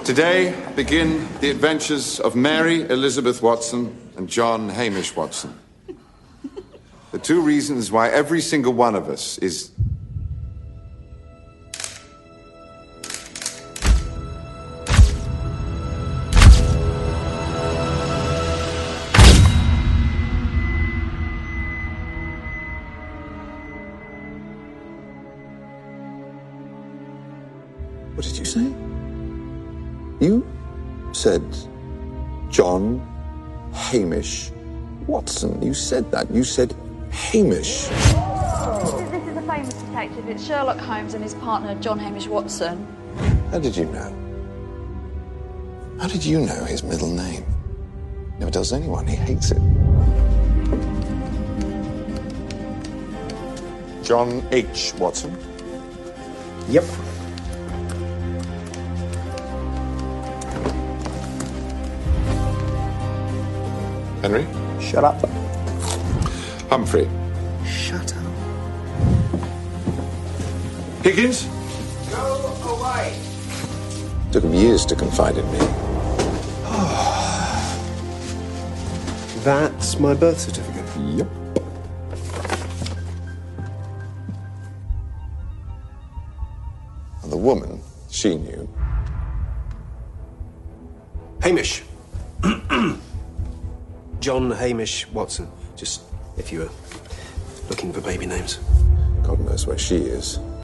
Today begin the adventures of Mary Elizabeth Watson and John Hamish Watson. The two reasons why every single one of us is... What did you say? You said John Hamish Watson. You said that. You said Hamish. This is a famous detective. It's Sherlock Holmes and his partner, John Hamish Watson. How did you know? How did you know his middle name? Never tells anyone. He hates it. John H. Watson? Yep. Henry? Shut up. Humphrey? Shut up. Higgins? Go away. Took him years to confide in me. That's my birth certificate. Yep. And the woman, she knew. Hamish. John Hamish Watson. Just if you were looking for baby names. God knows where she is.